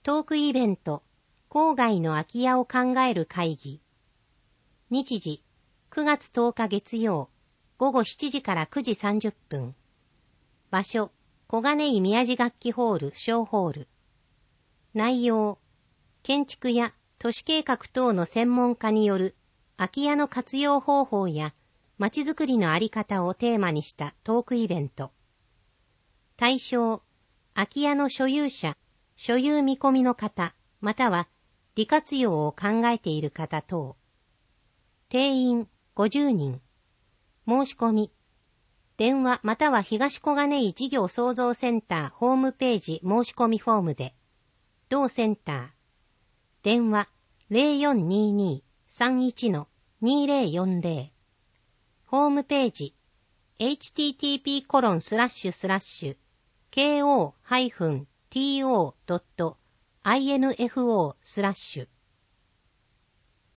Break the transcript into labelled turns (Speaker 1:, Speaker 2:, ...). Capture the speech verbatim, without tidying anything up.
Speaker 1: トークイベント、郊外の空き家を考える会議。日時、くがつとおか月曜、ごごしちじからくじさんじゅっぷん。場所、小金井宮地楽器ホール小ホール。内容、建築や都市計画等の専門家による空き家の活用方法やまちづくりのあり方をテーマにしたトークイベント。対象、空き家の所有者、所有見込みの方、または利活用を考えている方等。定員ごじゅうにん。申し込み。電話または東小金井事業創造センターホームページ申し込みフォームで。同センター。電話 ゼロよんにーにーさんいちのにーぜろよんぜろ。ホームページ エイチティーティーピーコロンスラッシュスラッシュケーオーハイフンティーオードットアイエヌエフオースラッシュ